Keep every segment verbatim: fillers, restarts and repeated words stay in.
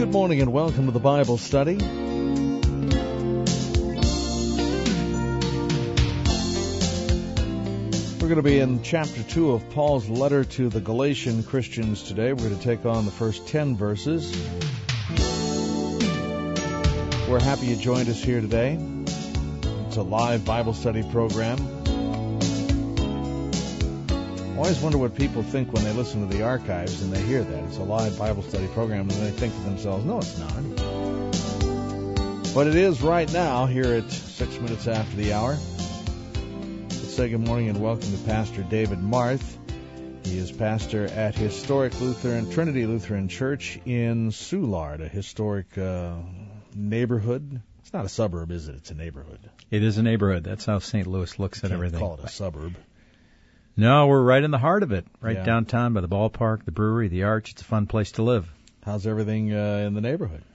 Good morning and welcome to the Bible study. We're going to be in chapter two of Paul's letter to the Galatian Christians today. We're going to take on the first ten verses. We're happy you joined us here today. It's a live Bible study program. I always wonder what people think when they listen to the archives and they hear that. It's a live Bible study program, and they think to themselves, no, it's not. But it is right now, here at six minutes after the hour. Let's say good morning and welcome to Pastor David Marth. He is pastor at Historic Lutheran, Trinity Lutheran Church in Soulard, a historic uh, neighborhood. It's not a suburb, is it? It's a neighborhood. It is a neighborhood. That's how Saint Louis looks at Can't everything. Call it a suburb. No, we're right in the heart of it, right Yeah. downtown by the ballpark, the brewery, the arch. It's a fun place to live. How's everything uh, in the neighborhood?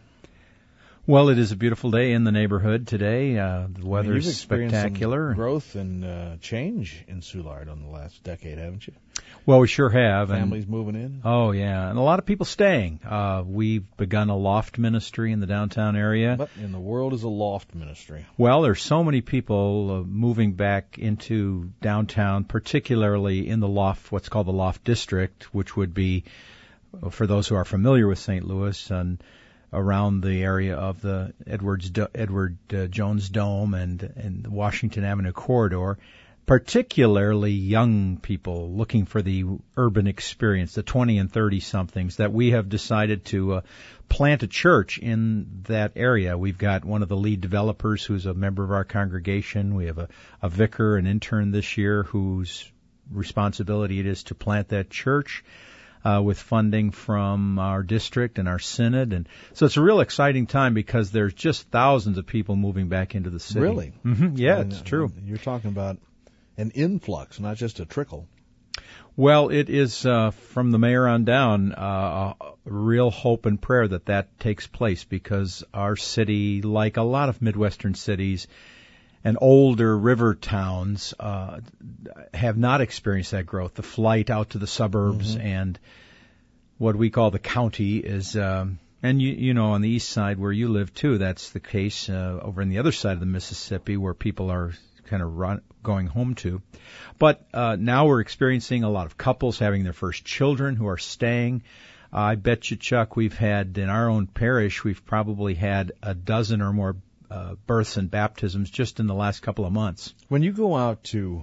Well, it is a beautiful day in the neighborhood today. Uh, the weather I mean, you've is spectacular. Some growth and uh, change in Soulard on the last decade, haven't you? Well, we sure have. Families and, moving in. Oh, yeah, and a lot of people staying. Uh, we've begun a loft ministry in the downtown area. What in the world is a loft ministry? Well, there's so many people uh, moving back into downtown, particularly in the loft, what's called the loft district, which would be, uh, for those who are familiar with Saint Louis, and around the area of the Edwards, Edward uh, Jones Dome and, and the Washington Avenue corridor, particularly young people looking for the urban experience, the twenty and thirty-somethings, that we have decided to uh, plant a church in that area. We've got one of the lead developers who's a member of our congregation. We have a, a vicar, an intern this year, whose responsibility it is to plant that church. Uh, with funding from our district and our synod. And so it's a real exciting time because there's just thousands of people moving back into the city. Really? Mm-hmm. Yeah, and, it's true. You're talking about an influx, not just a trickle. Well, it is, uh, from the mayor on down, uh, a real hope and prayer that that takes place, because our city, like a lot of Midwestern cities and older river towns, uh, have not experienced that growth. The flight out to the suburbs mm-hmm. and what we call the county is, um, and you, you know, on the east side where you live too, that's the case. Uh, over on the other side of the Mississippi, where people are kind of run, going home to. But uh, now we're experiencing a lot of couples having their first children who are staying. Uh, I bet you, Chuck, we've had in our own parish, we've probably had a dozen or more Uh, births and baptisms just in the last couple of months. When you go out to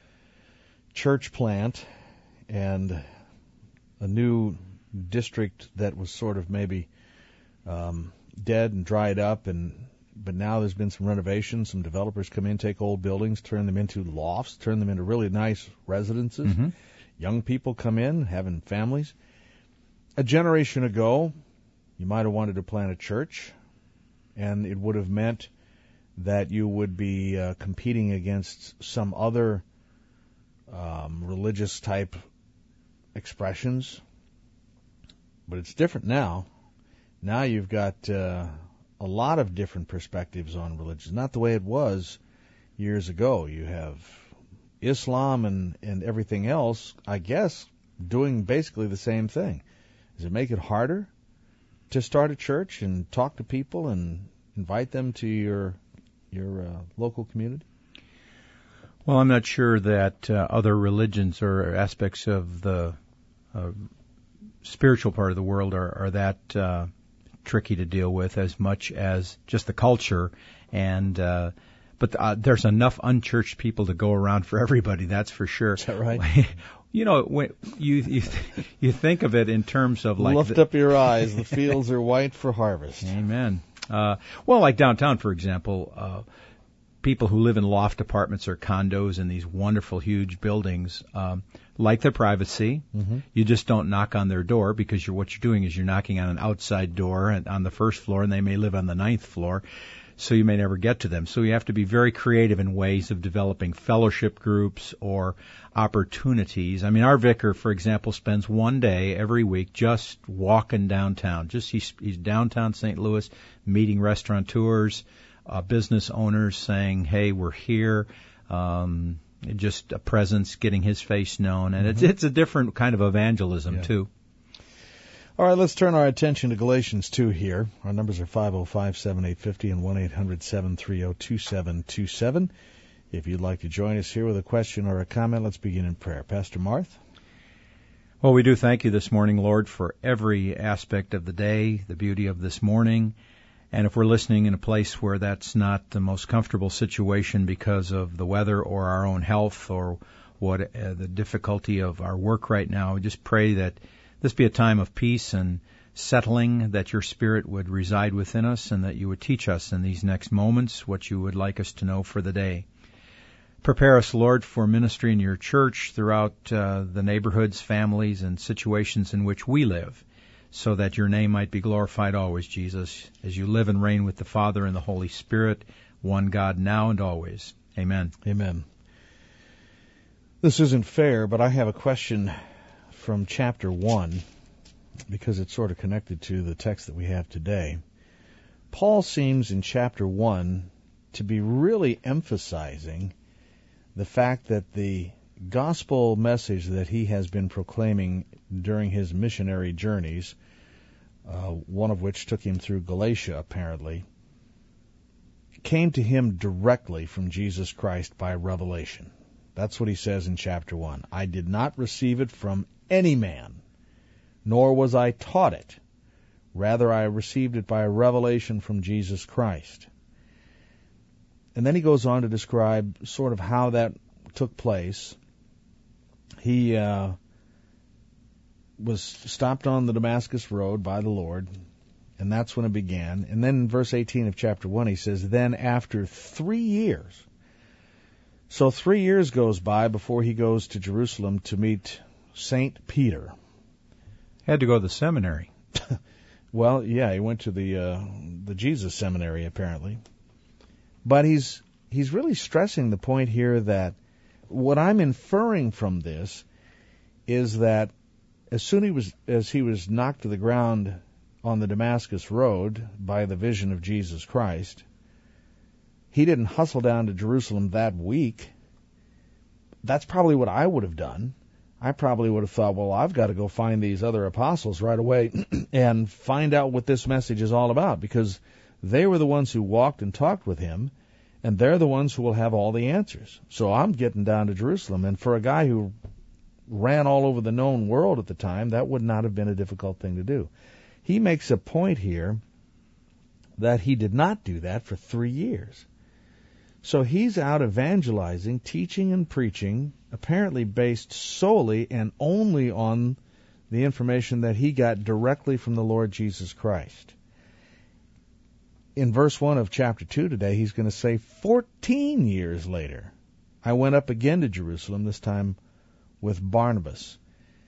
church plant and a new district that was sort of maybe um, dead and dried up, and but now there's been some renovations, some developers come in, take old buildings, turn them into lofts, turn them into really nice residences. Mm-hmm. Young people come in, having families. A generation ago, you might have wanted to plant a church, and it would have meant that you would be uh, competing against some other um, religious type expressions. But it's different now. Now you've got uh, a lot of different perspectives on religion. Not the way it was years ago. You have Islam and, and everything else, I guess, doing basically the same thing. Does it make it harder to start a church and talk to people and invite them to your your uh, local community? Well, I'm not sure that uh, other religions or aspects of the uh, spiritual part of the world are, are that uh, tricky to deal with as much as just the culture. And uh, but uh, there's enough unchurched people to go around for everybody. That's for sure. Is that right? You know, when you you you think of it in terms of like lift the, up your eyes. The fields are white for harvest. Amen. Uh, well, like downtown, for example, uh, people who live in loft apartments or condos in these wonderful, huge buildings um, like their privacy. Mm-hmm. You just don't knock on their door, because you're, what you're doing is you're knocking on an outside door and, on the first floor, and they may live on the ninth floor. So you may never get to them. So you have to be very creative in ways of developing fellowship groups or opportunities. I mean, our vicar, for example, spends one day every week just walking downtown. Just he's, he's downtown Saint Louis, meeting restaurateurs, uh, business owners, saying, "Hey, we're here." Um, just a presence, getting his face known, and mm-hmm. it's it's a different kind of evangelism yeah. too. All right, let's turn our attention to Galatians two here. Our numbers are five oh five, seven eight five oh and one eight hundred, seven three zero, two seven two seven. If you'd like to join us here with a question or a comment, let's begin in prayer. Pastor Marth? Well, we do thank you this morning, Lord, for every aspect of the day, the beauty of this morning. And if we're listening in a place where that's not the most comfortable situation because of the weather or our own health or what uh, the difficulty of our work right now, we just pray that this be a time of peace and settling, that your Spirit would reside within us and that you would teach us in these next moments what you would like us to know for the day. Prepare us, Lord, for ministry in your church throughout uh, the neighborhoods, families, and situations in which we live, so that your name might be glorified always, Jesus, as you live and reign with the Father and the Holy Spirit, one God, now and always. Amen. Amen. This isn't fair, but I have a question from chapter one, because it's sort of connected to the text that we have today. Paul seems in chapter one to be really emphasizing the fact that the gospel message that he has been proclaiming during his missionary journeys, uh, one of which took him through Galatia, apparently, came to him directly from Jesus Christ by revelation. That's what he says in chapter one. I did not receive it from any man, nor was I taught it. Rather, I received it by revelation from Jesus Christ. And then he goes on to describe sort of how that took place. He uh, was stopped on the Damascus Road by the Lord, and that's when it began. And then in verse eighteen of chapter one, he says, then after three years, so three years goes by before he goes to Jerusalem to meet Saint Peter. Had to go to the seminary. Well, yeah, he went to the uh, the Jesus seminary, apparently. But he's he's really stressing the point here that what I'm inferring from this is that as soon he was, as he was knocked to the ground on the Damascus Road by the vision of Jesus Christ, he didn't hustle down to Jerusalem that week. That's probably what I would have done. I probably would have thought, well, I've got to go find these other apostles right away and find out what this message is all about, because they were the ones who walked and talked with him, and they're the ones who will have all the answers. So I'm getting down to Jerusalem, and for a guy who ran all over the known world at the time, that would not have been a difficult thing to do. He makes a point here that he did not do that for three years. So he's out evangelizing, teaching and preaching, apparently based solely and only on the information that he got directly from the Lord Jesus Christ. In verse one of chapter two today, he's going to say, fourteen years later, I went up again to Jerusalem, this time with Barnabas.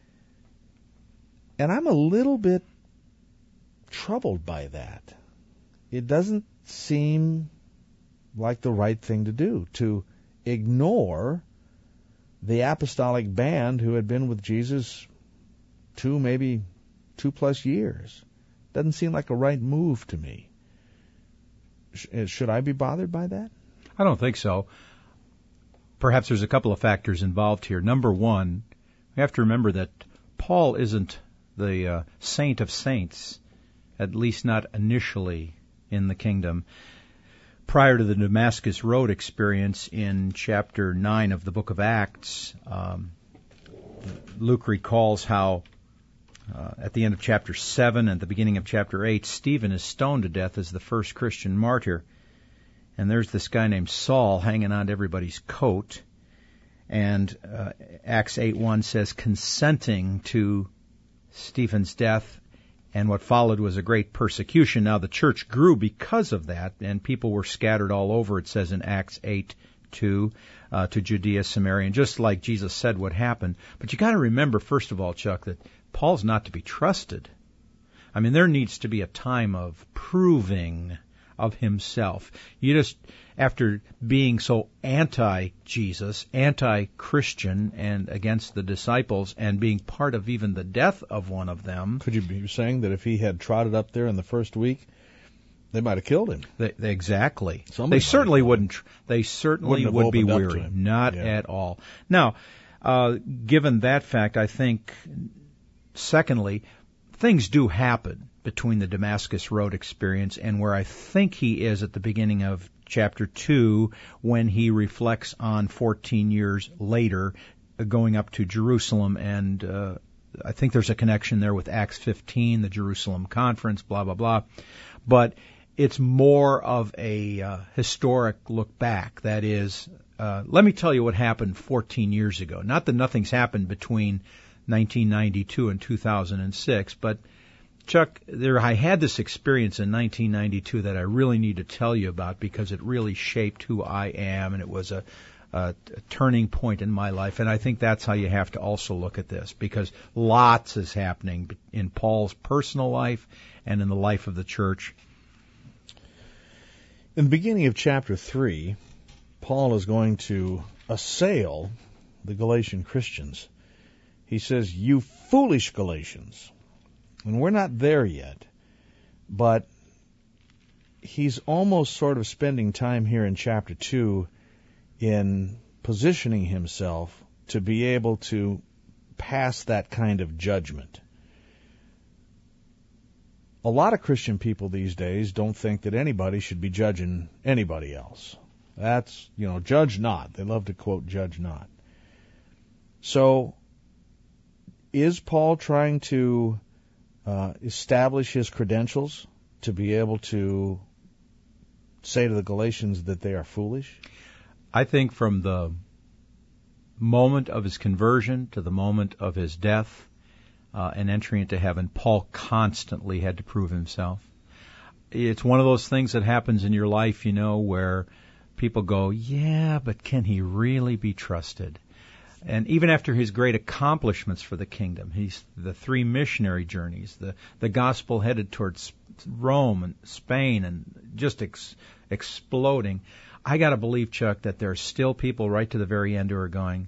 And I'm a little bit troubled by that. It doesn't seem like the right thing to do, to ignore the apostolic band who had been with Jesus two, maybe two plus years. Doesn't seem like a right move to me. Should I be bothered by that? I don't think so. Perhaps there's a couple of factors involved here. Number one, we have to remember that Paul isn't the uh, saint of saints, at least not initially in the kingdom. Prior to the Damascus Road experience in chapter nine of the book of Acts, um, Luke recalls how uh, at the end of chapter seven and the beginning of chapter eight, Stephen is stoned to death as the first Christian martyr. And there's this guy named Saul hanging on to everybody's coat. And uh, Acts eight one says, consenting to Stephen's death, and what followed was a great persecution. Now the church grew because of that, and people were scattered all over, it says in Acts eight two, uh, to Judea, Samaria, and just like Jesus said would happen. But you got to remember, first of all, Chuck, that Paul's not to be trusted. I mean, there needs to be a time of proving of himself. You just, after being so anti-Jesus, anti-Christian, and against the disciples, and being part of even the death of one of them. Could you be saying that if he had trotted up there in the first week, they might have killed him? They, they, exactly. Somebody they certainly wouldn't. They certainly wouldn't would be up weary. Not yeah. at all. Now, uh, given that fact, I think, secondly, things do happen between the Damascus Road experience and where I think he is at the beginning of chapter two when he reflects on fourteen years later uh, going up to Jerusalem, and uh, I think there's a connection there with Acts fifteen, the Jerusalem conference, blah, blah, blah. But it's more of a uh, historic look back. That is, uh, let me tell you what happened fourteen years ago. Not that nothing's happened between nineteen ninety-two and two thousand six, but Chuck, there I had this experience in nineteen ninety-two that I really need to tell you about because it really shaped who I am, and it was a, a, a turning point in my life. And I think that's how you have to also look at this, because lots is happening in Paul's personal life and in the life of the church. In the beginning of chapter three, Paul is going to assail the Galatian Christians. He says, "You foolish Galatians." And we're not there yet, but he's almost sort of spending time here in chapter two in positioning himself to be able to pass that kind of judgment. A lot of Christian people these days don't think that anybody should be judging anybody else. That's, you know, judge not. They love to quote judge not. So, is Paul trying to Uh, establish his credentials to be able to say to the Galatians that they are foolish? I think from the moment of his conversion to the moment of his death uh, and entry into heaven, Paul constantly had to prove himself. It's one of those things that happens in your life, you know, where people go, yeah, but can he really be trusted? And even after his great accomplishments for the kingdom, he's the three missionary journeys, the, the gospel headed towards Rome and Spain and just ex, exploding, I got to believe, Chuck, that there are still people right to the very end who are going,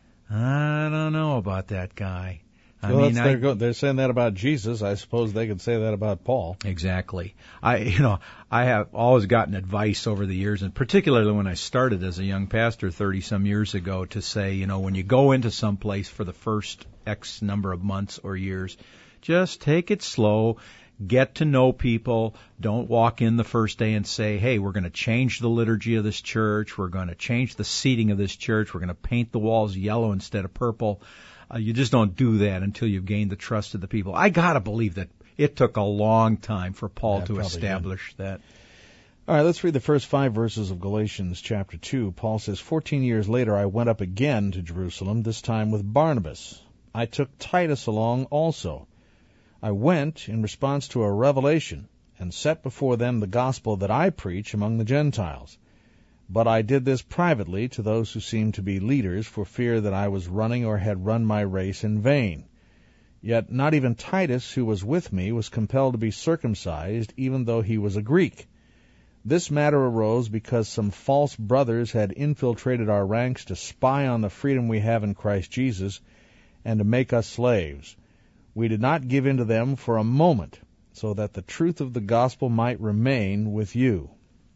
I don't know about that guy. I well, mean, that's, I, they're, go, they're saying that about Jesus. I suppose they could say that about Paul. Exactly. I, you know, I have always gotten advice over the years, and particularly when I started as a young pastor thirty some years ago, to say, you know, when you go into some place for the first X number of months or years, just take it slow, get to know people. Don't walk in the first day and say, hey, we're going to change the liturgy of this church. We're going to change the seating of this church. We're going to paint the walls yellow instead of purple. Uh, you just don't do that until you've gained the trust of the people. I got to believe that it took a long time for Paul yeah, to establish did. that. All right, let's read the first five verses of Galatians chapter two. Paul says, Fourteen years later I went up again to Jerusalem, this time with Barnabas. I took Titus along also. I went in response to a revelation and set before them the gospel that I preach among the Gentiles. But I did this privately to those who seemed to be leaders, for fear that I was running or had run my race in vain. Yet not even Titus, who was with me, was compelled to be circumcised, even though he was a Greek. This matter arose because some false brothers had infiltrated our ranks to spy on the freedom we have in Christ Jesus and to make us slaves. We did not give in to them for a moment, so that the truth of the gospel might remain with you.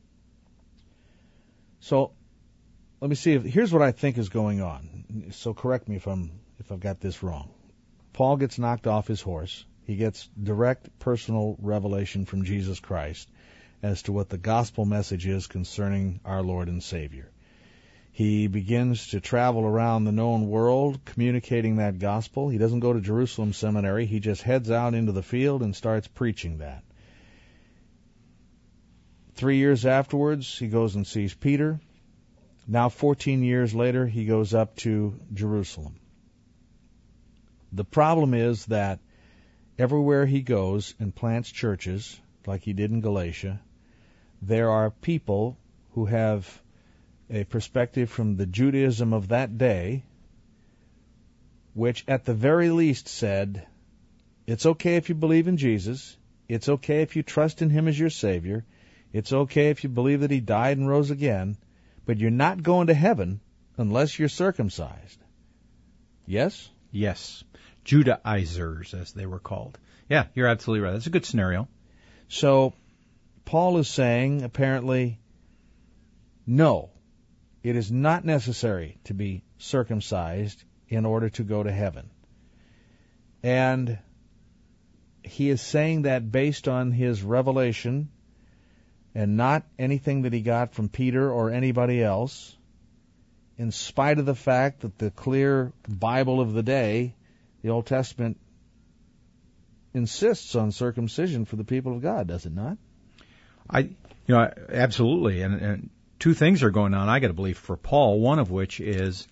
So, let me see. If, here's what I think is going on. So correct me if I'm if I've got this wrong. Paul gets knocked off his horse. He gets direct personal revelation from Jesus Christ as to what the gospel message is concerning our Lord and Savior. He begins to travel around the known world communicating that gospel. He doesn't go to Jerusalem Seminary. He just heads out into the field and starts preaching that. Three years afterwards, he goes and sees Peter. Now, fourteen years later, he goes up to Jerusalem. The problem is that everywhere he goes and plants churches, like he did in Galatia, there are people who have a perspective from the Judaism of that day, which at the very least said, it's okay if you believe in Jesus, it's okay if you trust in him as your Savior, it's okay if you believe that he died and rose again, but you're not going to heaven unless you're circumcised. Yes? Yes. Judaizers, as they were called. Yeah, you're absolutely right. That's a good scenario. So, Paul is saying, apparently, no, it is not necessary to be circumcised in order to go to heaven. And he is saying that based on his revelation and not anything that he got from Peter or anybody else, in spite of the fact that the clear Bible of the day, the Old Testament, insists on circumcision for the people of God, does it not? I, you know, absolutely. And, and two things are going on, I got to believe, for Paul, one of which is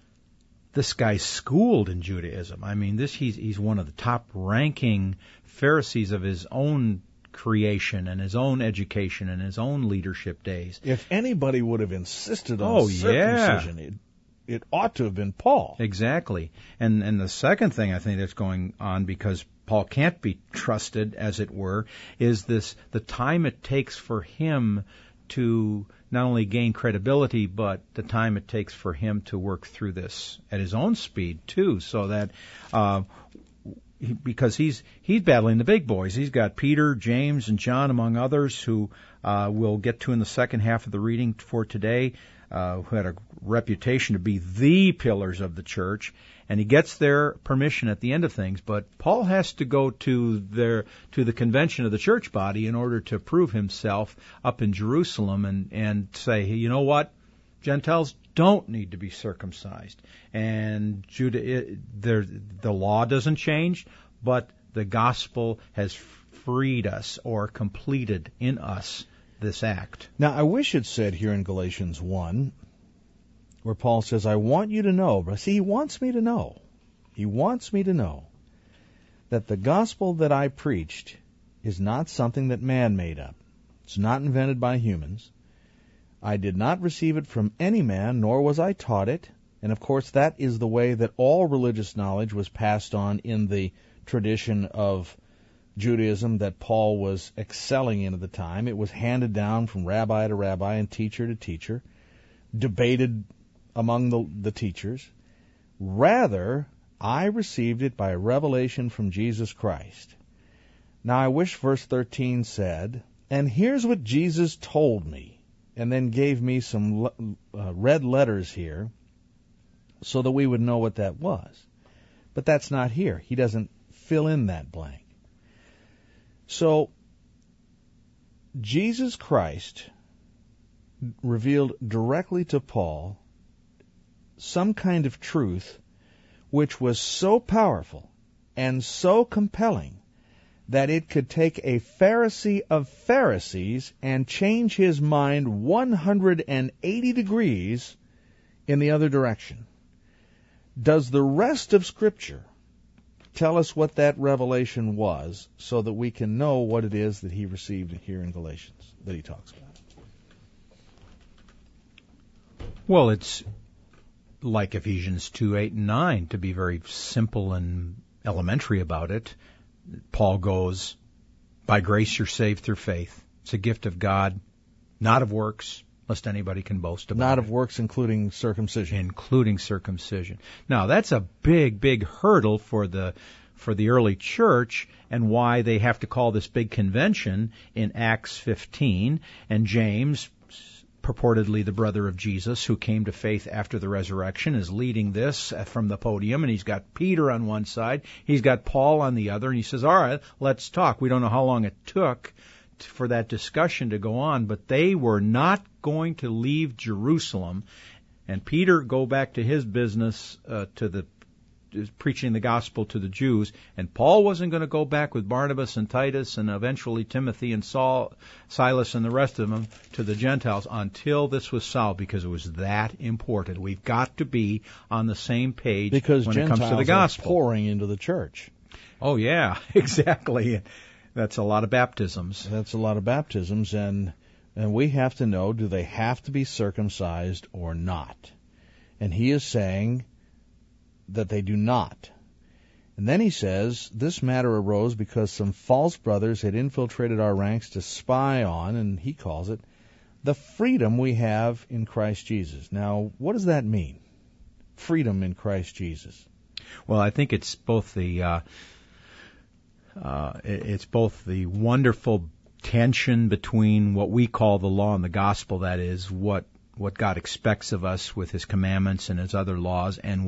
this guy's schooled in Judaism. I mean, this he's he's one of the top-ranking Pharisees of his own creation and his own education and his own leadership days. If anybody would have insisted on oh, circumcision, yeah. it, it ought to have been Paul. Exactly. And and the second thing I think that's going on, because Paul can't be trusted, as it were, is this the time it takes for him to not only gain credibility, but the time it takes for him to work through this at his own speed, too, so that uh, he, because he's he's battling the big boys. He's got Peter, James, and John, among others, who uh, we'll get to in the second half of the reading for today, uh, who had a reputation to be the pillars of the church. And he gets their permission at the end of things, but Paul has to go to their to the convention of the church body in order to prove himself up in Jerusalem and, and say, hey, you know what? Gentiles don't need to be circumcised. And Judah, it, the law doesn't change, but the gospel has freed us or completed in us this act. Now, I wish it said here in Galatians one, where Paul says, I want you to know, but see, he wants me to know, he wants me to know that the gospel that I preached is not something that man made up. It's not invented by humans. I did not receive it from any man, nor was I taught it. And of course, that is the way that all religious knowledge was passed on in the tradition of Judaism that Paul was excelling in at the time. It was handed down from rabbi to rabbi and teacher to teacher, debated among the, the teachers. Rather, I received it by revelation from Jesus Christ. Now, I wish verse thirteen said, and here's what Jesus told me, and then gave me some uh, red letters here so that we would know what that was. But that's not here. He doesn't fill in that blank. So, Jesus Christ revealed directly to Paul some kind of truth which was so powerful and so compelling that it could take a Pharisee of Pharisees and change his mind one hundred eighty degrees in the other direction. Does the rest of Scripture tell us what that revelation was so that we can know what it is that he received here in Galatians that he talks about? Well, it's like Ephesians two, eight, and nine, to be very simple and elementary about it. Paul goes, by grace you're saved through faith. It's a gift of God, not of works, lest anybody can boast about it. Not of works, including circumcision. Including circumcision. Now, that's a big, big hurdle for the for the early church, and why they have to call this big convention in Acts fifteen, and James, purportedly the brother of Jesus, who came to faith after the resurrection, is leading this from the podium, and he's got Peter on one side, he's got Paul on the other, and he says, all right, let's talk. We don't know how long it took for that discussion to go on, but they were not going to leave Jerusalem, and Peter go back to his business, uh, to the preaching the gospel to the Jews, and Paul wasn't going to go back with Barnabas and Titus and eventually Timothy and Saul, Silas and the rest of them to the Gentiles until this was solved, because it was that important. We've got to be on the same page because when Gentiles it comes to the gospel. Are pouring into the church. Oh, yeah, exactly. That's a lot of baptisms. That's a lot of baptisms, and and we have to know, do they have to be circumcised or not? And he is saying that they do not. And then he says, this matter arose because some false brothers had infiltrated our ranks to spy on, and he calls it, the freedom we have in Christ Jesus. Now, what does that mean? Freedom in Christ Jesus. Well, I think it's both the uh, uh, it's both the wonderful tension between what we call the law and the gospel, that is, what what God expects of us with His commandments and His other laws, and what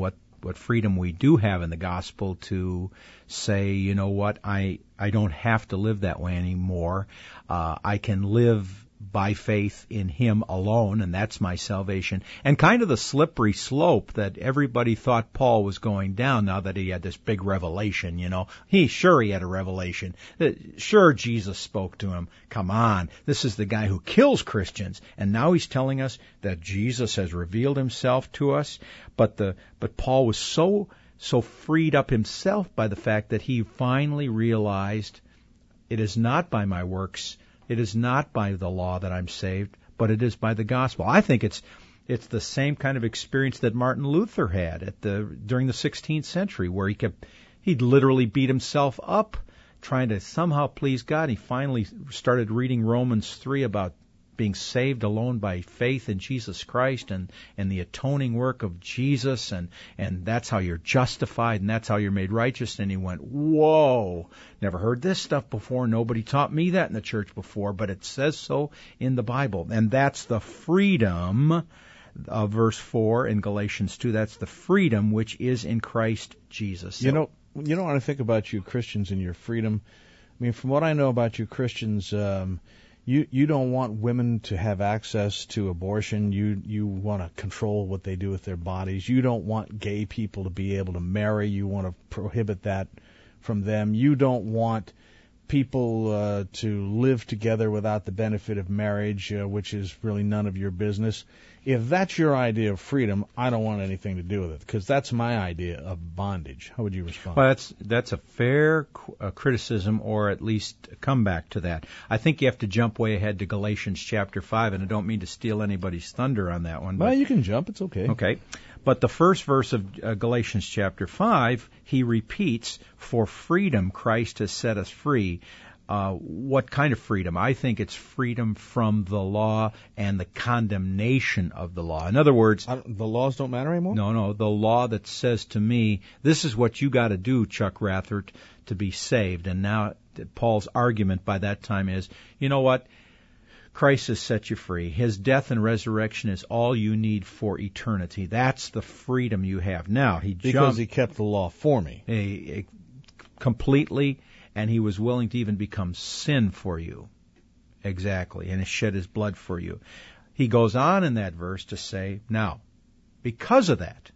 what freedom we do have in the gospel to say, you know what, I, I don't have to live that way anymore. Uh, I can live by faith in Him alone, and that's my salvation. And kind of the slippery slope that everybody thought Paul was going down now that he had this big revelation, you know. He, sure he had a revelation. Sure Jesus spoke to him. Come on, this is the guy who kills Christians. And now he's telling us that Jesus has revealed Himself to us. But the, but Paul was so, so freed up himself by the fact that he finally realized it is not by my works, it is not by the law that I'm saved, but it is by the gospel. I think it's it's the same kind of experience that Martin Luther had at the during the sixteenth century, where he kept he'd literally beat himself up trying to somehow please God. He finally started reading Romans three about being saved alone by faith in Jesus Christ and, and the atoning work of Jesus, and, and that's how you're justified, and that's how you're made righteous. And he went, whoa, never heard this stuff before. Nobody taught me that in the church before, but it says so in the Bible. And that's the freedom of verse four in Galatians two. That's the freedom which is in Christ Jesus. You know, you know what I think about you Christians and your freedom? I mean, from what I know about you Christians, um, You you don't want women to have access to abortion. You you want to control what they do with their bodies. You don't want gay people to be able to marry. You want to prohibit that from them. You don't want people uh, to live together without the benefit of marriage, uh, which is really none of your business. If that's your idea of freedom, I don't want anything to do with it, because that's my idea of bondage. How would you respond? Well, that's that's a fair uh, criticism, or at least a comeback to that. I think you have to jump way ahead to Galatians chapter five, and I don't mean to steal anybody's thunder on that one. Well, but, you can jump. It's okay. Okay. But the first verse of uh, Galatians chapter five, he repeats, "For freedom Christ has set us free." Uh, what kind of freedom? I think it's freedom from the law and the condemnation of the law. In other words, I, the laws don't matter anymore? No, no. The law that says to me, this is what you got to do, Chuck Rathert, to be saved. And now Paul's argument by that time is, you know what? Christ has set you free. His death and resurrection is all you need for eternity. That's the freedom you have. Now, he Because jumped, he kept the law for me. A, a, completely, and he was willing to even become sin for you. Exactly. And he shed his blood for you. He goes on in that verse to say, now, because of that,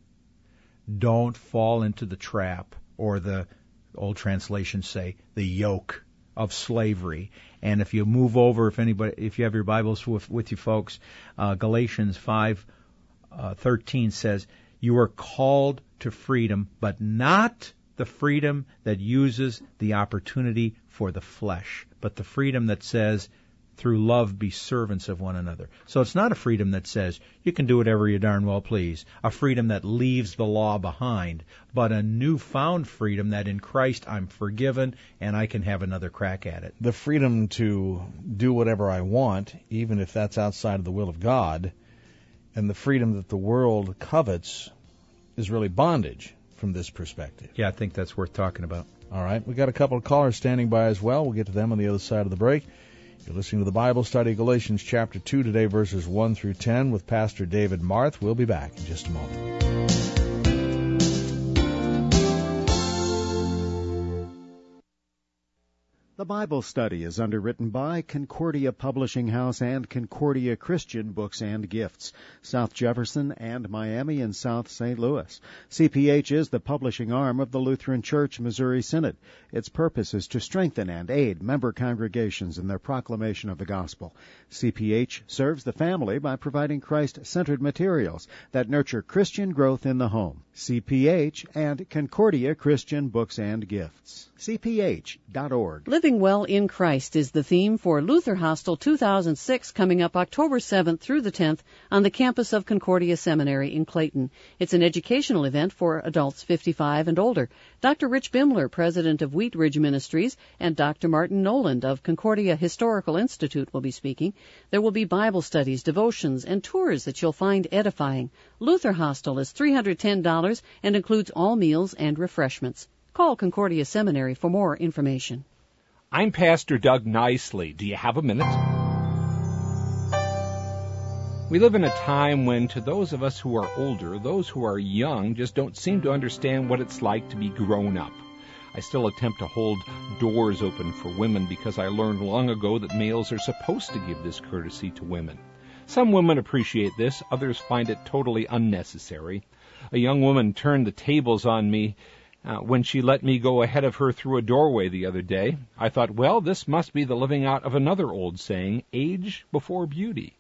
don't fall into the trap, or the old translations say, the yoke of slavery. And if you move over, if anybody, if you have your Bibles with, with you folks, uh, Galatians five thirteen says, you are called to freedom, but not the freedom that uses the opportunity for the flesh, but the freedom that says, through love, be servants of one another. So it's not a freedom that says, you can do whatever you darn well please, a freedom that leaves the law behind, but a newfound freedom that in Christ I'm forgiven and I can have another crack at it. The freedom to do whatever I want, even if that's outside of the will of God, and the freedom that the world covets is really bondage from this perspective. Yeah, I think that's worth talking about. All right, we've got a couple of callers standing by as well. We'll get to them on the other side of the break. You're listening to the Bible study, Galatians chapter two, today verses one through ten, with Pastor David Marth. We'll be back in just a moment. The Bible study is underwritten by Concordia Publishing House and Concordia Christian Books and Gifts, South Jefferson and Miami and South Saint Louis. C P H is the publishing arm of the Lutheran Church Missouri Synod. Its purpose is to strengthen and aid member congregations in their proclamation of the gospel. C P H serves the family by providing Christ-centered materials that nurture Christian growth in the home. C P H and Concordia Christian Books and Gifts. C P H dot org. Living Well in Christ is the theme for Luther Hostel two thousand six, coming up October seventh through the tenth on the campus of Concordia Seminary in Clayton. It's an educational event for adults fifty-five and older. Doctor Rich Bimler, president of Wheat Ridge Ministries, and Doctor Martin Noland of Concordia Historical Institute will be speaking. There will be Bible studies, devotions, and tours that you'll find edifying. Luther Hostel is three hundred ten dollars and includes all meals and refreshments. Call Concordia Seminary for more information. I'm Pastor Doug Nicely. Do you have a minute? We live in a time when, to those of us who are older, those who are young just don't seem to understand what it's like to be grown up. I still attempt to hold doors open for women because I learned long ago that males are supposed to give this courtesy to women. Some women appreciate this, others find it totally unnecessary. A young woman turned the tables on me uh, when she let me go ahead of her through a doorway the other day. I thought, well, this must be the living out of another old saying, age before beauty.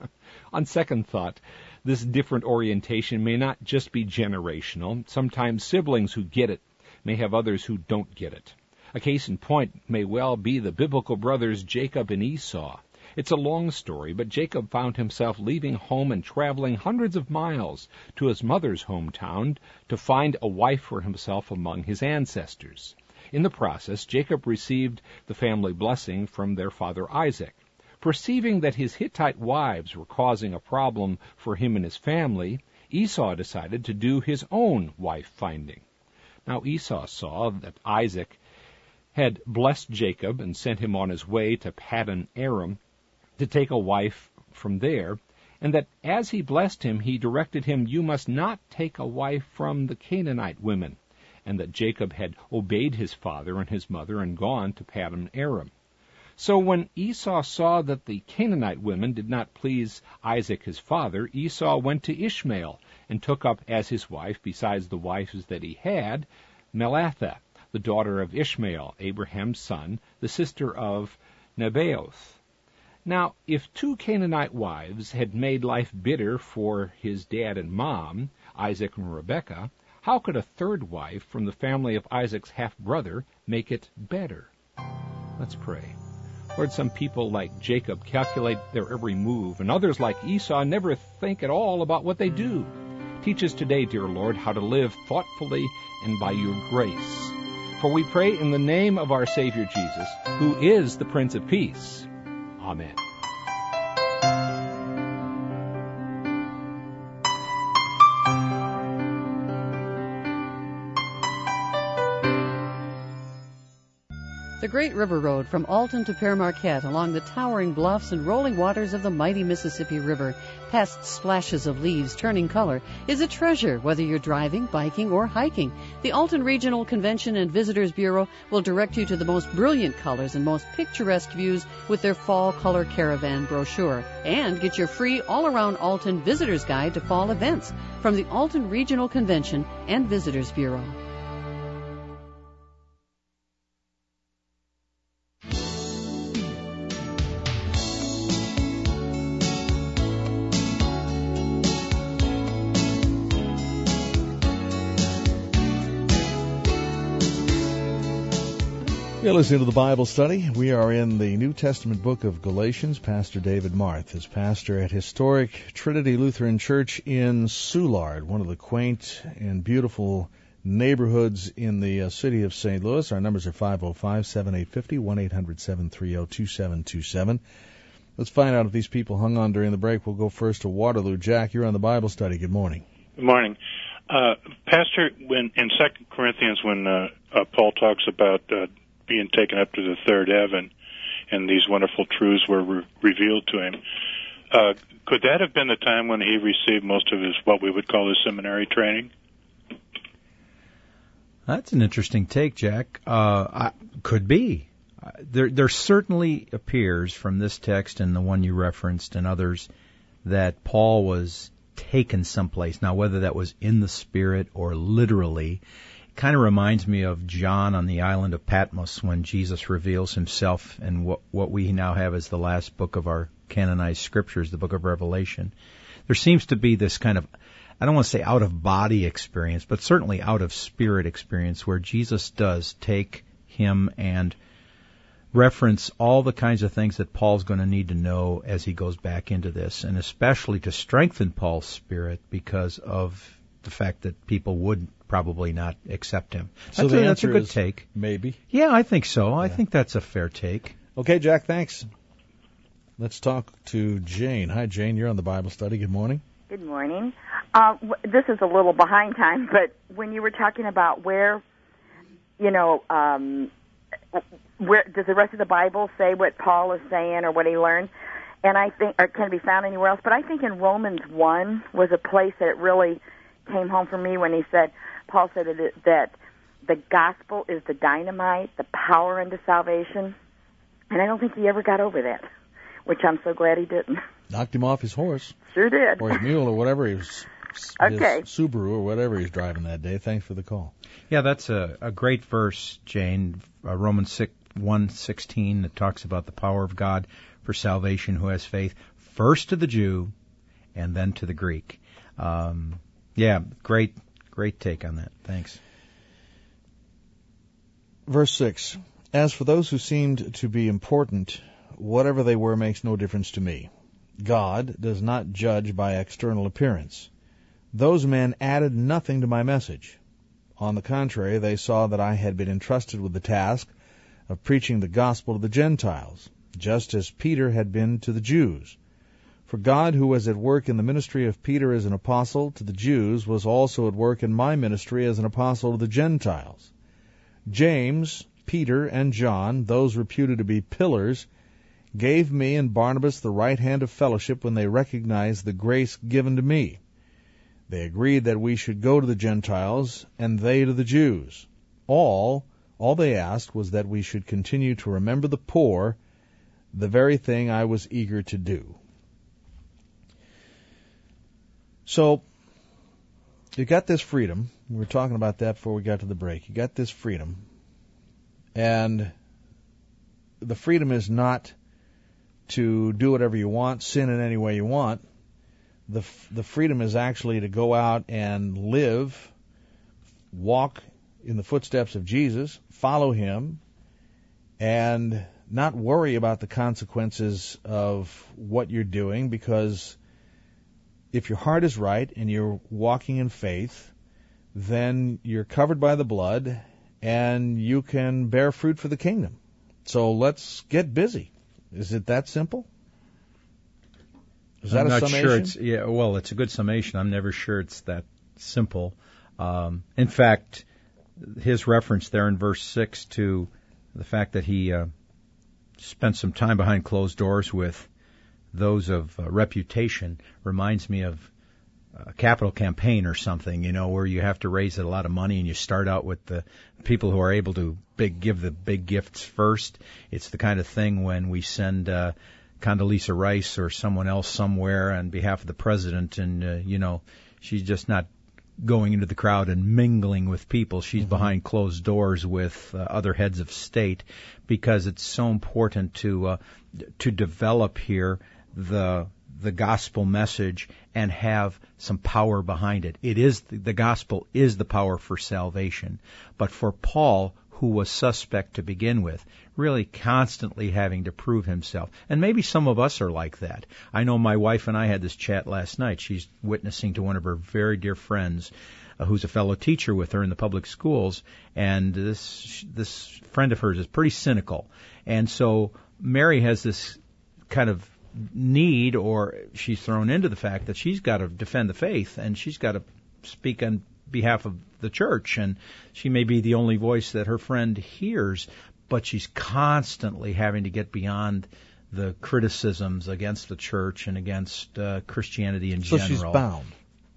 On second thought, this different orientation may not just be generational. Sometimes siblings who get it may have others who don't get it. A case in point may well be the biblical brothers Jacob and Esau. It's a long story, but Jacob found himself leaving home and traveling hundreds of miles to his mother's hometown to find a wife for himself among his ancestors. In the process, Jacob received the family blessing from their father Isaac. Perceiving that his Hittite wives were causing a problem for him and his family, Esau decided to do his own wife-finding. Now Esau saw that Isaac had blessed Jacob and sent him on his way to Paddan Aram to take a wife from there, and that as he blessed him, he directed him, "You must not take a wife from the Canaanite women," and that Jacob had obeyed his father and his mother and gone to Paddan Aram. So when Esau saw that the Canaanite women did not please Isaac his father, Esau went to Ishmael and took up as his wife, besides the wives that he had, Melatha, the daughter of Ishmael, Abraham's son, the sister of Nebaioth. Now, if two Canaanite wives had made life bitter for his dad and mom, Isaac and Rebekah, how could a third wife from the family of Isaac's half-brother make it better? Let's pray. Lord, some people like Jacob calculate their every move, and others like Esau never think at all about what they do. Teach us today, dear Lord, how to live thoughtfully and by your grace. For we pray in the name of our Savior Jesus, who is the Prince of Peace. Amen. The Great River Road from Alton to Pere Marquette along the towering bluffs and rolling waters of the mighty Mississippi River, past splashes of leaves turning color, is a treasure whether you're driving, biking, or hiking. The Alton Regional Convention and Visitors Bureau will direct you to the most brilliant colors and most picturesque views with their Fall Color Caravan brochure. And get your free all-around Alton Visitor's Guide to fall events from the Alton Regional Convention and Visitors Bureau. You're listening to the Bible Study. We are in the New Testament book of Galatians. Pastor David Marth is pastor at historic Trinity Lutheran Church in Soulard, one of the quaint and beautiful neighborhoods in the uh, city of Saint Louis. Our numbers are five oh five, seven eight five oh, one eight hundred, seven three oh, two seven two seven. Let's find out if these people hung on during the break. We'll go first to Waterloo. Jack, you're on the Bible Study. Good morning. Good morning. Uh, Pastor, when in Second Corinthians, when uh, uh, Paul talks about uh, being taken up to the third heaven, and these wonderful truths were re- revealed to him. Uh, could that have been the time when he received most of his, what we would call his seminary training? That's an interesting take, Jack. Uh, I, could be. Uh, there, there certainly appears from this text and the one you referenced and others that Paul was taken someplace. Now, whether that was in the Spirit or literally, kind of reminds me of John on the island of Patmos when Jesus reveals himself in what, what we now have as the last book of our canonized scriptures, the book of Revelation. There seems to be this kind of, I don't want to say out-of-body experience, but certainly out-of-spirit experience where Jesus does take him and reference all the kinds of things that Paul's going to need to know as he goes back into this, and especially to strengthen Paul's spirit because of the fact that people would probably not accept him. So that's, the a, that's a answer good is take. Maybe. Yeah, I think so. Yeah. I think that's a fair take. Okay, Jack, thanks. Let's talk to Jane. Hi, Jane. You're on the Bible Study. Good morning. Good morning. Uh, w- this is a little behind time, but when you were talking about where, you know, um, where does the rest of the Bible say what Paul is saying or what he learned? and I think, or can it be found anywhere else? But I think in Romans one was a place that it really came home for me when he said, Paul said that, it, that the gospel is the dynamite, the power unto salvation. And I don't think he ever got over that, which I'm so glad he didn't. Knocked him off his horse. Sure did. Or his mule or whatever he was. Okay. His Subaru or whatever he's driving that day. Thanks for the call. Yeah, that's a, a great verse, Jane, uh, Romans one sixteen, that talks about the power of God for salvation who has faith, first to the Jew and then to the Greek. Um, yeah, great, great take on that. Thanks. Verse six, as for those who seemed to be important, whatever they were makes no difference to me. God does not judge by external appearance. Those men added nothing to my message. On the contrary, they saw that I had been entrusted with the task of preaching the gospel to the Gentiles, just as Peter had been to the Jews. For God, who was at work in the ministry of Peter as an apostle to the Jews, was also at work in my ministry as an apostle to the Gentiles. James, Peter, and John, those reputed to be pillars, gave me and Barnabas the right hand of fellowship when they recognized the grace given to me. They agreed that we should go to the Gentiles, and they to the Jews. All, all they asked was that we should continue to remember the poor, the very thing I was eager to do. So, you got this freedom. We were talking about that before we got to the break. You got this freedom. And the freedom is not to do whatever you want, sin in any way you want. The the freedom is actually to go out and live, walk in the footsteps of Jesus, follow him, and not worry about the consequences of what you're doing, because if your heart is right and you're walking in faith, then you're covered by the blood and you can bear fruit for the kingdom. So let's get busy. Is it that simple? Is that I'm a not summation? sure it's, yeah, well, it's a good summation. I'm never sure it's that simple. Um, in fact, his reference there in verse six to the fact that he uh, spent some time behind closed doors with those of uh, reputation reminds me of a capital campaign or something, you know, where you have to raise a lot of money and you start out with the people who are able to big give the big gifts first. It's the kind of thing when we send uh, Condoleezza Rice or someone else somewhere on behalf of the president, and, uh, you know, she's just not going into the crowd and mingling with people. She's mm-hmm. behind closed doors with uh, other heads of state, because it's so important to uh, to develop here the the gospel message and have some power behind it. It is the, the gospel is the power for salvation. But for Paul, who was suspect to begin with, really constantly having to prove himself. And maybe some of us are like that. I know my wife and I had this chat last night. She's witnessing to one of her very dear friends uh, who's a fellow teacher with her in the public schools. And this this friend of hers is pretty cynical. And so Mary has this kind of need, or she's thrown into the fact that she's got to defend the faith and she's got to speak on behalf of the church, and she may be the only voice that her friend hears, but she's constantly having to get beyond the criticisms against the church and against uh, Christianity in so general. So she's bound.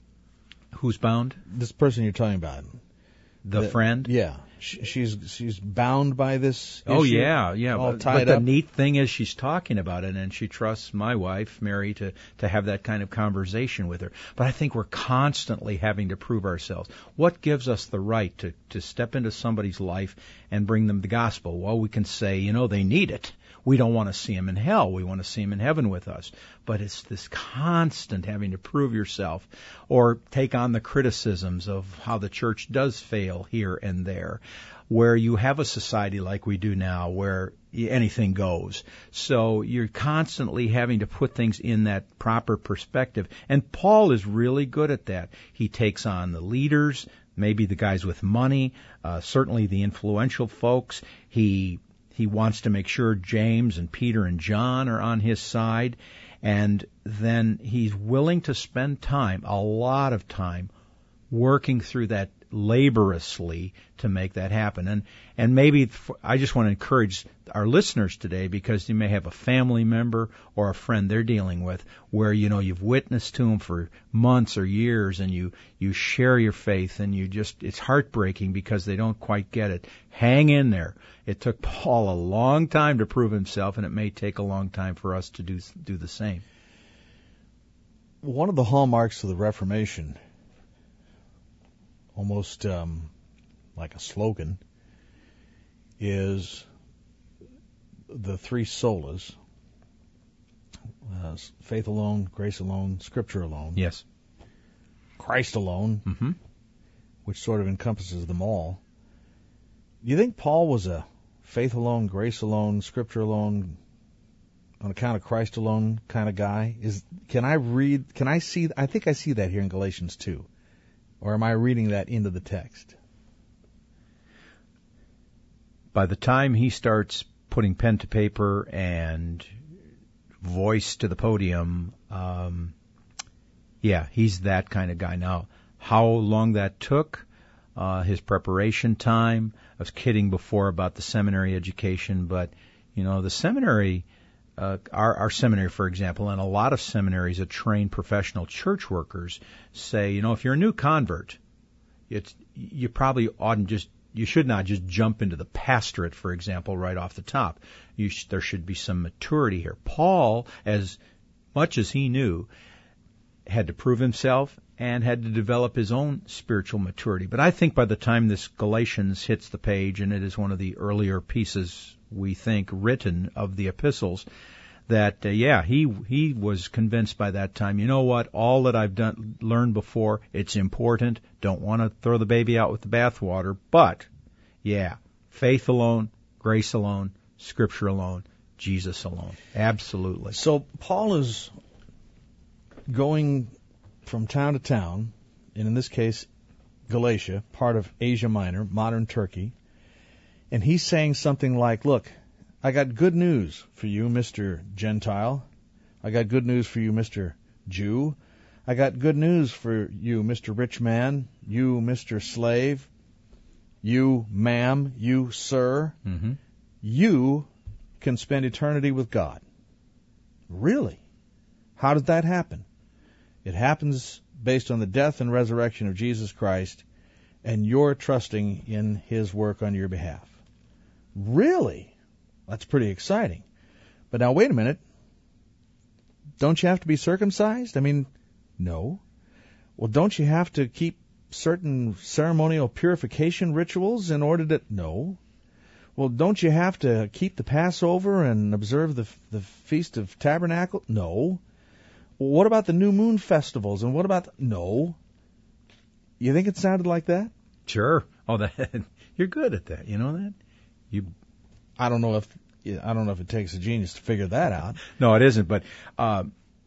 Who's bound? This person you're talking about. The, the friend? Yeah. She's she's bound by this issue. Oh, yeah, yeah. All but tied but up. The neat thing is she's talking about it, and she trusts my wife, Mary, to, to have that kind of conversation with her. But I think we're constantly having to prove ourselves. What gives us the right to, to step into somebody's life and bring them the gospel? Well, we can say, you know, they need it. We don't want to see them in hell. We want to see them in heaven with us. But it's this constant having to prove yourself or take on the criticisms of how the church does fail here and there, where you have a society like we do now where anything goes. So you're constantly having to put things in that proper perspective. And Paul is really good at that. He takes on the leaders, maybe the guys with money, uh, certainly the influential folks. He He wants to make sure James and Peter and John are on his side, and then he's willing to spend time, a lot of time, working through that laboriously to make that happen. And and maybe for, I just want to encourage our listeners today, because you may have a family member or a friend they're dealing with where, you know, you've witnessed to them for months or years, and you, you share your faith, and you just, it's heartbreaking because they don't quite get it. Hang in there. It took Paul a long time to prove himself, and it may take a long time for us to do do the same. One of the hallmarks of the Reformation, almost um, like a slogan, is the three solas: uh, faith alone, grace alone, Scripture alone. Yes. Christ alone, mm-hmm. which sort of encompasses them all. Do you think Paul was a faith alone, grace alone, Scripture alone, on account of Christ alone kind of guy? Is can I read? Can I see? I think I see that here in Galatians two, or am I reading that into the text? By the time he starts putting pen to paper and voice to the podium, um, yeah, he's that kind of guy. Now, how long that took, uh, his preparation time. I was kidding before about the seminary education, but, you know, the seminary, uh, our, our seminary, for example, and a lot of seminaries that train professional church workers say, you know, if you're a new convert, it's, you probably oughtn't just, you should not just jump into the pastorate, for example, right off the top. You sh- there should be some maturity here. Paul, as much as he knew, had to prove himself and had to develop his own spiritual maturity. But I think by the time this Galatians hits the page, and it is one of the earlier pieces, we think, written of the epistles, that, uh, yeah, he he was convinced by that time, you know what, all that I've done learned before, it's important, don't want to throw the baby out with the bathwater, but, yeah, faith alone, grace alone, Scripture alone, Jesus alone. Absolutely. So Paul is going from town to town, and in this case, Galatia, part of Asia Minor, modern Turkey, and he's saying something like, look, I got good news for you, Mister Gentile. I got good news for you, Mister Jew. I got good news for you, Mister Rich Man, you, Mister Slave, you, ma'am, you, sir. Mm-hmm. You can spend eternity with God. Really? How did that happen? It happens based on the death and resurrection of Jesus Christ, and you're trusting in His work on your behalf. Really? That's pretty exciting. But now, wait a minute. Don't you have to be circumcised? I mean, no. Well, don't you have to keep certain ceremonial purification rituals in order to... No. Well, don't you have to keep the Passover and observe the the Feast of Tabernacle? No. Well, what about the New Moon festivals? And what about... The... No. You think it sounded like that? Sure. Oh, that you're good at that. You know that? You... I don't know if I don't know if it takes a genius to figure that out. No, it isn't. But uh,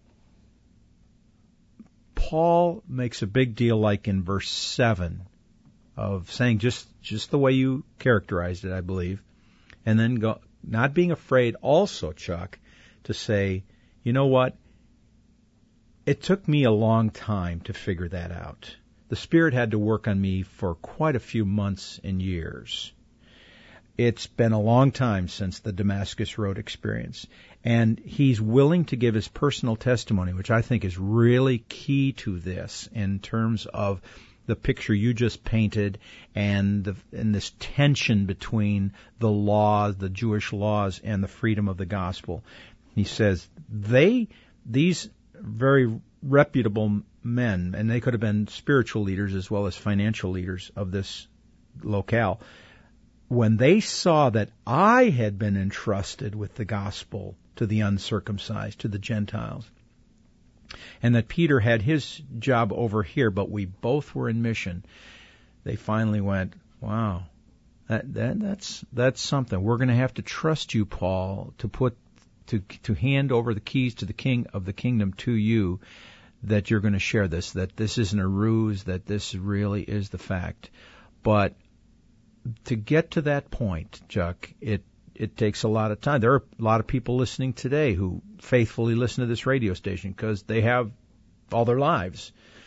Paul makes a big deal, like in verse seven, of saying just just the way you characterized it, I believe, and then go, not being afraid also, Chuck, to say, you know what? It took me a long time to figure that out. The Spirit had to work on me for quite a few months and years. It's been a long time since the Damascus Road experience, and he's willing to give his personal testimony, which I think is really key to this in terms of the picture you just painted and, the, and this tension between the laws, the Jewish laws, and the freedom of the gospel. He says they, these very reputable men, and they could have been spiritual leaders as well as financial leaders of this locale, when they saw that I had been entrusted with the gospel to the uncircumcised, to the Gentiles, and that Peter had his job over here, but we both were in mission, they finally went, wow, that, that that's that's something. We're going to have to trust you, Paul, to put to to hand over the keys to the King of the kingdom to you, that you're going to share this, that this isn't a ruse, that this really is the fact. But to get to that point, Chuck, it it takes a lot of time. There are a lot of people listening today who faithfully listen to this radio station because they have all their lives.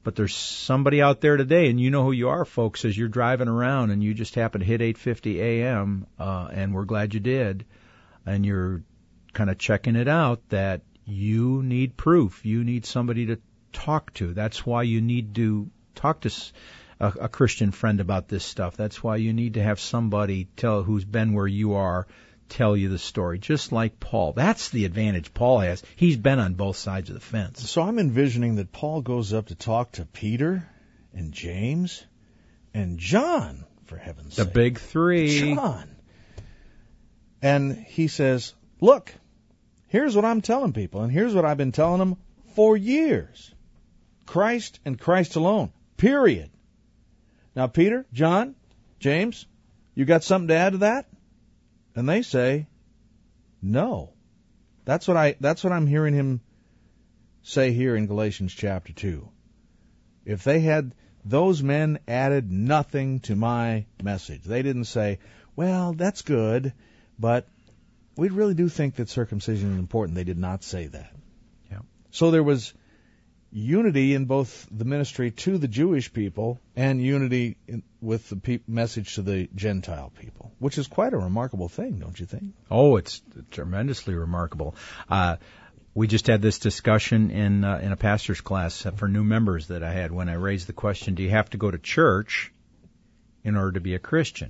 But there's somebody out there today, and you know who you are, folks, as you're driving around and you just happen to hit eight fifty a.m., uh, and we're glad you did, and you're kind of checking it out, that you need proof. You need somebody to talk to. That's why you need to talk to a, a Christian friend about this stuff. That's why you need to have somebody tell who's been where you are tell you the story, just like Paul. That's the advantage Paul has. He's been on both sides of the fence. So I'm envisioning that Paul goes up to talk to Peter and James and John, for heaven's the sake. The big three. John. And he says, look, here's what I'm telling people, and here's what I've been telling them for years. Christ and Christ alone, period. Now, Peter, John, James, you got something to add to that? And they say, no. That's what I that's what I'm hearing him say here in Galatians chapter two. If they had, those men added nothing to my message. They didn't say, well, that's good, but we really do think that circumcision is important. They did not say that. Yeah. So there was unity in both the ministry to the Jewish people and unity in, with the pe- message to the Gentile people, which is quite a remarkable thing, don't you think? Oh, it's tremendously remarkable. Uh, we just had this discussion in uh, in a pastor's class for new members that I had when I raised the question, do you have to go to church in order to be a Christian?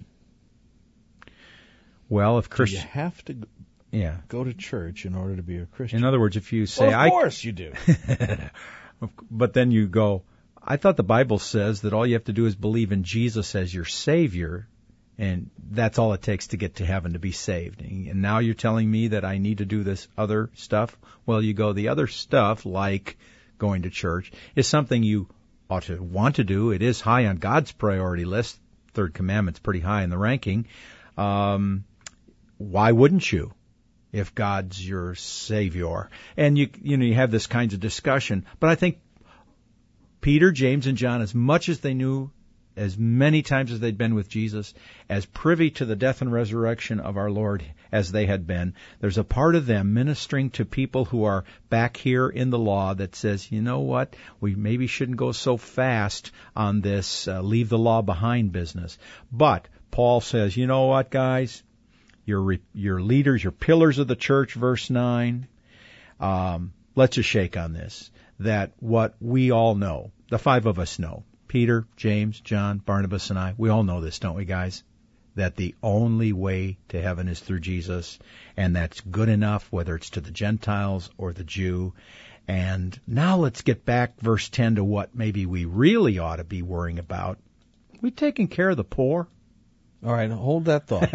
Well, if Christian... Do you have to yeah. go to church in order to be a Christian? In other words, if you say... Well, of I, course you do. But then you go, I thought the Bible says that all you have to do is believe in Jesus as your Savior, and that's all it takes to get to heaven, to be saved. And now you're telling me that I need to do this other stuff? Well, you go, the other stuff, like going to church, is something you ought to want to do. It is high on God's priority list. Third commandment's pretty high in the ranking. Um, why wouldn't you? If God's your Savior. And you you know, you have this kinds of discussion. But I think Peter, James, and John, as much as they knew, as many times as they'd been with Jesus, as privy to the death and resurrection of our Lord as they had been, there's a part of them ministering to people who are back here in the law that says, you know what, we maybe shouldn't go so fast on this uh, leave the law behind business. But Paul says, you know what, guys? Your your leaders, your pillars of the church, verse nine, um, let's just shake on this, that what we all know, the five of us know, Peter, James, John, Barnabas, and I, we all know this, don't we, guys? That the only way to heaven is through Jesus, and that's good enough, whether it's to the Gentiles or the Jew. And now let's get back, verse ten, to what maybe we really ought to be worrying about. We taking care of the poor? All right, hold that thought.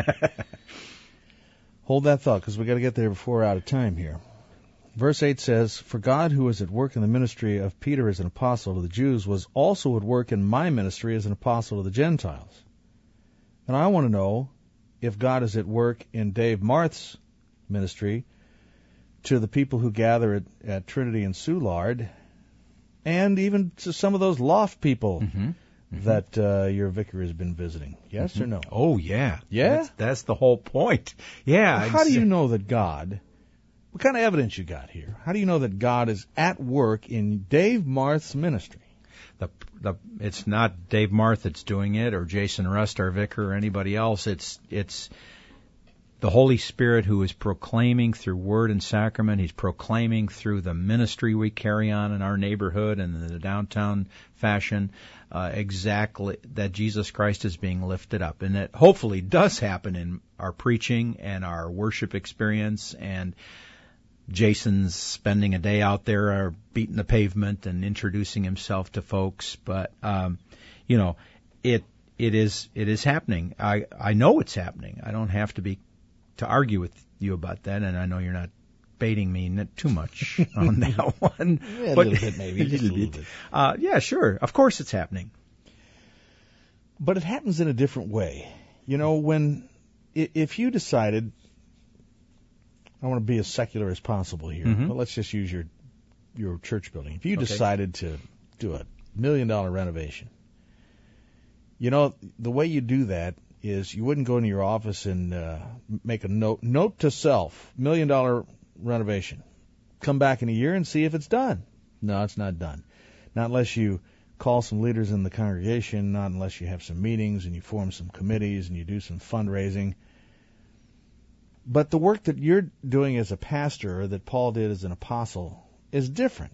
Hold that thought, because we've got to get there before we're out of time here. Verse eight says, for God, who is at work in the ministry of Peter as an apostle to the Jews, was also at work in my ministry as an apostle to the Gentiles. And I want to know if God is at work in Dave Marth's ministry to the people who gather at, at Trinity and Soulard, and even to some of those loft people mm-hmm. Mm-hmm. that uh, your vicar has been visiting. Yes mm-hmm. or no? Oh, yeah. Yeah? That's, that's the whole point. Yeah. Well, how do you know that God, what kind of evidence you got here? How do you know that God is at work in Dave Marth's ministry? The, the, it's not Dave Marth that's doing it, or Jason Rust, our vicar, or anybody else. It's it's the Holy Spirit who is proclaiming through word and sacrament. He's proclaiming through the ministry we carry on in our neighborhood and in the downtown fashion uh, exactly that Jesus Christ is being lifted up. And it hopefully does happen in our preaching and our worship experience, and Jason's spending a day out there or beating the pavement and introducing himself to folks. But, um, you know, it it is it is happening. I, I know it's happening. I don't have to be to argue with you about that, and I know you're not baiting me too much on that one. Yeah, but, a little bit, maybe. Just a little bit. Uh, yeah, sure. Of course it's happening. But it happens in a different way. You know, when if you decided, I want to be as secular as possible here, mm-hmm. but let's just use your your church building. If you okay. decided to do a million dollar renovation, you know, the way you do that is you wouldn't go into your office and uh, make a note, note to self, million dollar renovation. Come back in a year and see if it's done. No, it's not done. Not unless you call some leaders in the congregation, not unless you have some meetings and you form some committees and you do some fundraising. But the work that you're doing as a pastor, or that Paul did as an apostle, is different.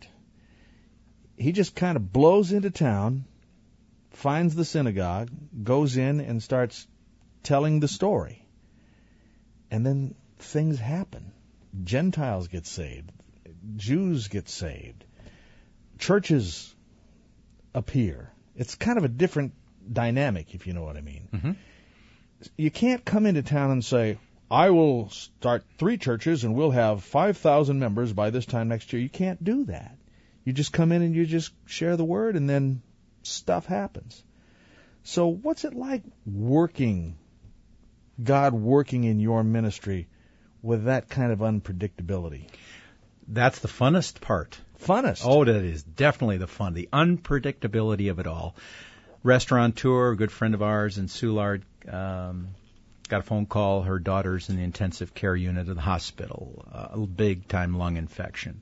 He just kind of blows into town, finds the synagogue, goes in and starts telling the story. And then things happen. Gentiles get saved. Jews get saved. Churches appear. It's kind of a different dynamic, if you know what I mean. Mm-hmm. You can't come into town and say, I will start three churches and we'll have five thousand members by this time next year. You can't do that. You just come in and you just share the word, and then stuff happens. So what's it like working, God working in your ministry with that kind of unpredictability? That's the funnest part. Funnest? Oh, that is definitely the fun, the unpredictability of it all. Restaurateur, a good friend of ours in Soulard, um, got a phone call. Her daughter's in the intensive care unit of the hospital, uh, a big-time lung infection.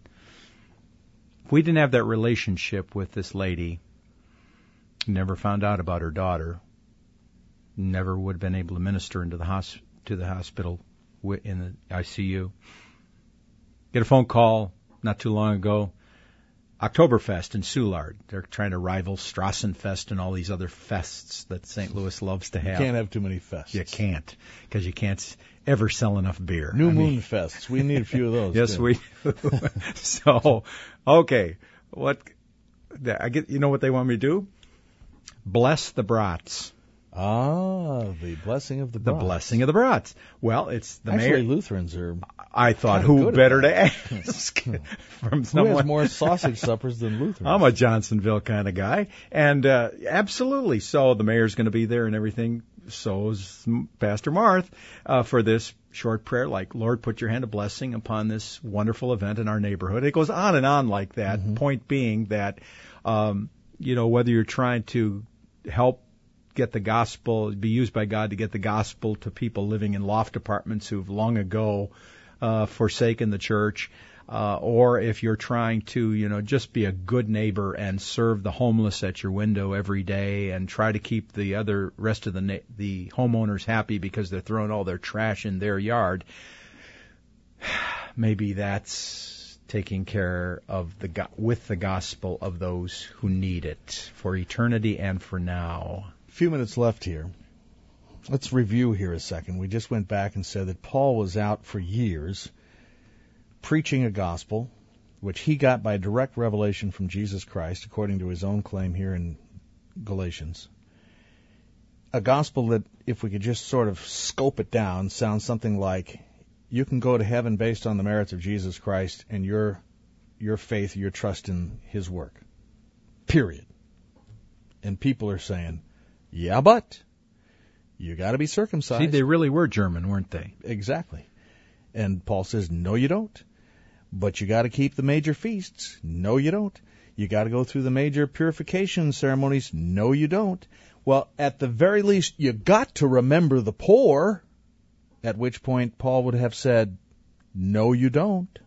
If we didn't have that relationship with this lady, never found out about her daughter, never would have been able to minister into the hos- to the hospital in the I C U. Get a phone call not too long ago. Oktoberfest in Soulard. They're trying to rival Strassenfest and all these other fests that Saint Louis loves to have. You can't have too many fests. You can't, because you can't ever sell enough beer. New I Moon mean, Fests. We need a few of those. Yes, too. we do. So, okay. What, I get, you know what they want me to do? Bless the brats. Ah, the blessing of the The brats. blessing of the brats. Well, it's the Actually, mayor. Lutherans are. I thought, kinda who good at better to that. ask from Who someone? has more sausage suppers than Lutherans? I'm a Johnsonville kind of guy, and uh, absolutely. So the mayor's going to be there and everything. So is Pastor Marth uh, for this short prayer, like, Lord, put your hand of blessing upon this wonderful event in our neighborhood. It goes on and on like that. Mm-hmm. Point being that, um, you know, whether you're trying to help get the gospel, be used by God to get the gospel to people living in loft apartments who've long ago uh, forsaken the church, uh, or if you're trying to, you know, just be a good neighbor and serve the homeless at your window every day and try to keep the other rest of the na- the homeowners happy because they're throwing all their trash in their yard, maybe that's taking care of the go- with the gospel of those who need it for eternity and for now. Few minutes left here. Let's review here a second. We just went back and said that Paul was out for years preaching a gospel which he got by direct revelation from Jesus Christ, according to his own claim here in Galatians. A gospel that, if we could just sort of scope it down, sounds something like, you can go to heaven based on the merits of Jesus Christ and your your faith, your trust in his work. Period. And people are saying, yeah, but you got to be circumcised. See, they really were German, weren't they? Exactly. And Paul says, no, you don't. But you got to keep the major feasts. No, you don't. You got to go through the major purification ceremonies. No, you don't. Well, at the very least, you got to remember the poor. At which point Paul would have said, no, you don't.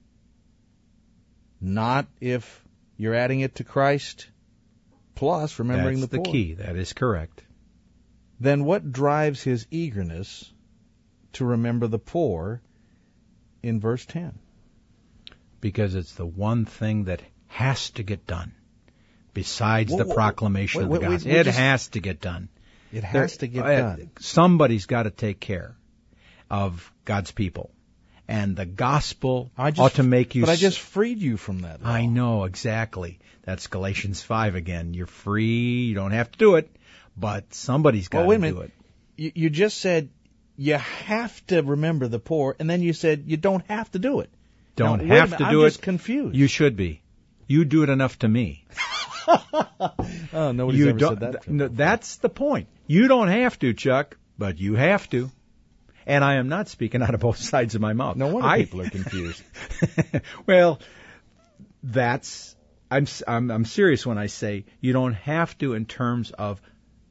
Not if you're adding it to Christ plus remembering That's the poor. the key. That is correct. Then what drives his eagerness to remember the poor in verse ten? Because it's the one thing that has to get done, besides Whoa, the whoa, proclamation wait, of the wait, wait, gospel. we It just- has to get done. It has to get There- done. Somebody's got to take care of God's people. And the gospel I just, ought to make you... But I s- just freed you from that law. I know, exactly. That's Galatians five again. You're free, you don't have to do it, but somebody's got Well, wait a to minute. do it. You, you just said you have to remember the poor, and then you said you don't have to do it. Don't Now, wait a have minute, to I'm do it. just confused. You should be. You do it enough to me. oh, nobody's You ever don't, said that. th- no, that's the point. You don't have to, Chuck, but you have to. And I am not speaking out of both sides of my mouth. No wonder I, people are confused. Well, that's I'm, I'm I'm serious when I say you don't have to in terms of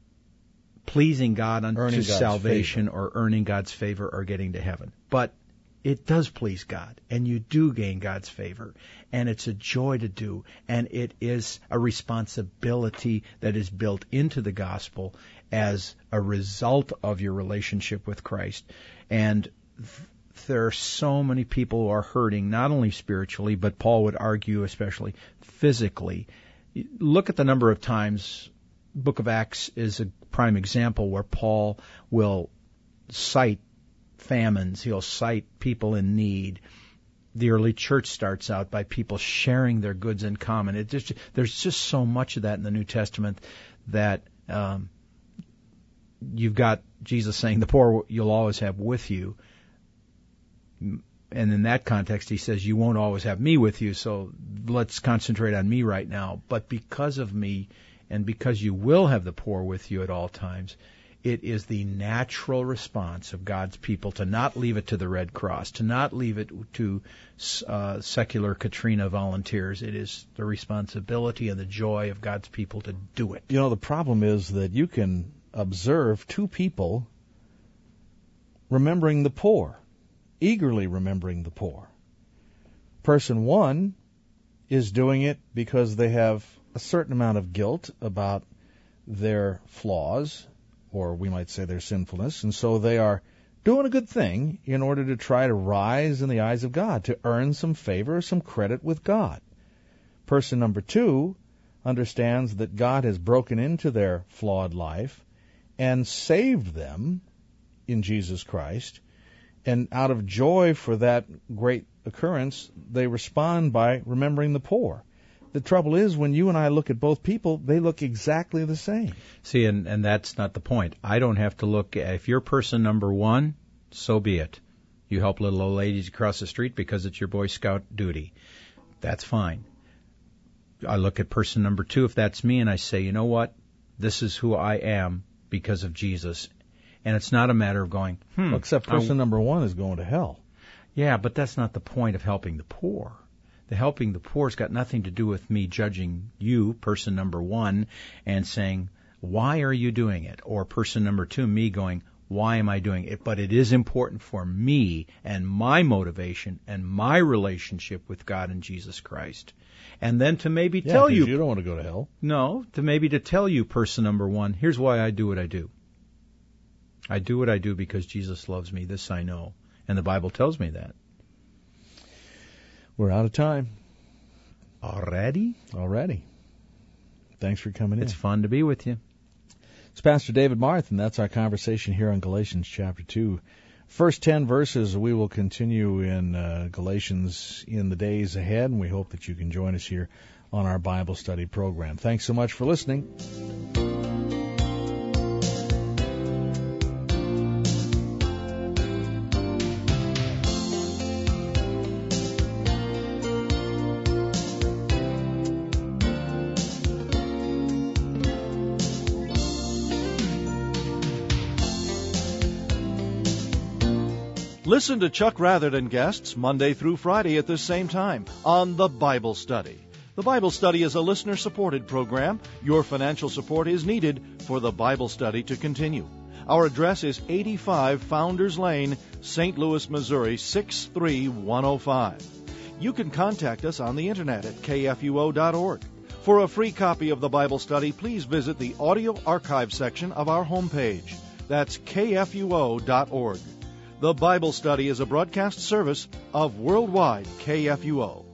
pleasing God unto Earning God's salvation or earning God's favor or getting to heaven. But it does please God, and you do gain God's favor, and it's a joy to do, and it is a responsibility that is built into the gospel as a result of your relationship with Christ. And th- there are so many people who are hurting, not only spiritually, but Paul would argue especially physically. Look at the number of times, Book of Acts is a prime example where Paul will cite famines, he'll cite people in need. The early church starts out by people sharing their goods in common. It just, there's just so much of that in the New Testament that um, you've got Jesus saying, the poor you'll always have with you. And in that context, he says, you won't always have me with you, so let's concentrate on me right now. But because of me, and because you will have the poor with you at all times, it is the natural response of God's people to not leave it to the Red Cross, to not leave it to uh, secular Katrina volunteers. It is the responsibility and the joy of God's people to do it. You know, the problem is that you can observe two people remembering the poor, eagerly remembering the poor. Person one is doing it because they have a certain amount of guilt about their flaws, or we might say their sinfulness, and so they are doing a good thing in order to try to rise in the eyes of God, to earn some favor, some credit with God. Person number two understands that God has broken into their flawed life and saved them in Jesus Christ, and out of joy for that great occurrence, they respond by remembering the poor. The trouble is, when you and I look at both people, they look exactly the same. See, and, and that's not the point. I don't have to look at, if you're person number one, so be it. You help little old ladies across the street because it's your Boy Scout duty. That's fine. I look at person number two, if that's me, and I say, you know what? This is who I am because of Jesus. And it's not a matter of going, hmm. Well, except person I, number one is going to hell. Yeah, but that's not the point of helping the poor. The helping the poor has got nothing to do with me judging you, person number one, and saying, why are you doing it? Or person number two, me going, why am I doing it? But it is important for me and my motivation and my relationship with God and Jesus Christ. And then to maybe yeah, tell you... you don't want to go to hell. No, to maybe to tell you, person number one, here's why I do what I do. I do what I do because Jesus loves me. This I know. And the Bible tells me that. We're out of time. Already? Already. Thanks for coming in. It's fun to be with you. It's Pastor David Marth, and that's our conversation here on Galatians chapter two. First ten verses, we will continue in uh, Galatians in the days ahead, and we hope that you can join us here on our Bible study program. Thanks so much for listening. Listen to Chuck Rather and guests Monday through Friday at this same time on The Bible Study. The Bible Study is a listener-supported program. Your financial support is needed for The Bible Study to continue. Our address is eighty-five Founders Lane, Saint Louis, Missouri, six three one oh five. You can contact us on the Internet at K F U O dot org. For a free copy of The Bible Study, please visit the audio archive section of our homepage. That's K F U O dot org. The Bible Study is a broadcast service of Worldwide K F U O.